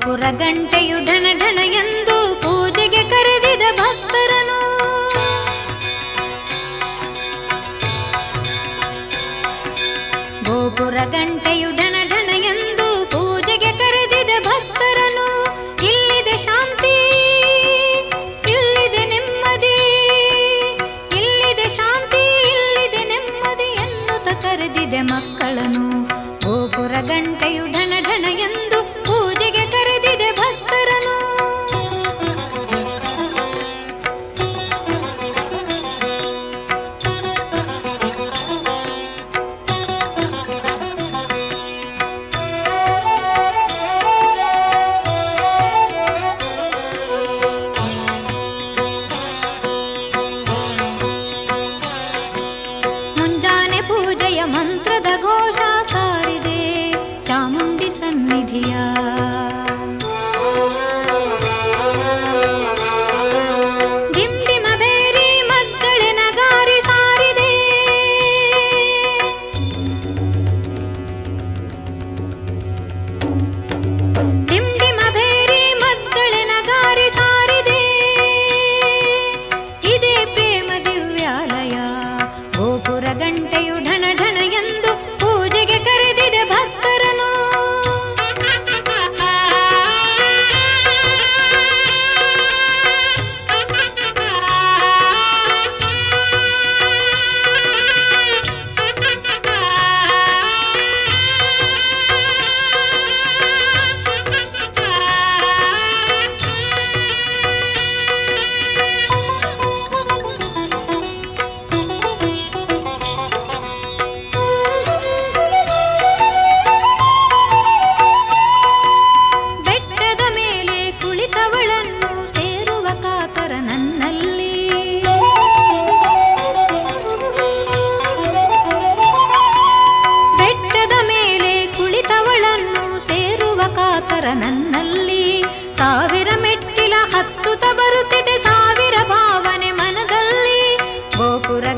ಗೋಪುರ ಗಂಟೆಯು ಢಣ ಢಣ ಎಂದು ಪೂಜೆಗೆ ಕರೆದಿದ ಭಕ್ತರನು. ಗೋಪುರ ಗಂಟೆಯು ಢಣ ಢಣ ಎಂದು ಪೂಜೆಗೆ ಕರೆದಿದ ಭಕ್ತರನು. ಇಲ್ಲಿದೆ ಶಾಂತಿ, ಇಲ್ಲಿದೆ ನೆಮ್ಮದಿ, ಇಲ್ಲಿದೆ ಶಾಂತಿ, ಇಲ್ಲಿದೆ ನೆಮ್ಮದಿ ಎನ್ನುತ್ತ ಕರೆದಿದೆ ಮಕ್ಕಳನು. ಗೋಪುರ ಗಂಟೆಯು ಢಣ ಢಣ ಎಂದು ಪೂಜೆಗೆ ಕರೆದಿದೆ ಭಕ್ತರನು. ಮುಂಜಾನೆ ಪೂಜೆಯ ಮಂತ್ರದ ಘೋಷ ಸಾರಿದೆ ಚಾಮುಂಡಿ ಸನ್ನಿಧಿಯ. ಡಿಂಡಿಮ ಬೇರಿ ಮದ್ದಳೆ ನಗಾರಿ ಸಾರಿದೆ. ಡಿಂಡಿಮ ಬೇರಿ ಮದ್ದಳೆ ನಗಾರಿ ಸಾರಿದೆ. ಇದೇ ಪ್ರೇಮ ದಿವ್ಯಾಲಯ. ಗೋಪುರ ಗಂಟೆಯು ಢಣ ಢಣ ಎಂದು ಪೂಜೆಗೆ ಕರೆದಿದೆ ಭಕ್ತರನು. ಬೆಟ್ಟದ ಮೇಲೆ ಕುಳಿತವಳನ್ನು ಸೇರುವ ಕಾತರ ನನ್ನಲ್ಲಿ. ಬೆಟ್ಟದ ಮೇಲೆ ಕುಳಿತವಳನ್ನು ಸೇರುವ ಕಾತರ ನನ್ನಲ್ಲಿ. ಸಾವಿರ ಮೆಟ್ಟಿಲ ಹತ್ತುತ್ತ ಬರುತ್ತಿದೆ ಸಾವಿರ ಭಾವನೆ ಮನದಲ್ಲಿ. ಗೋಪುರ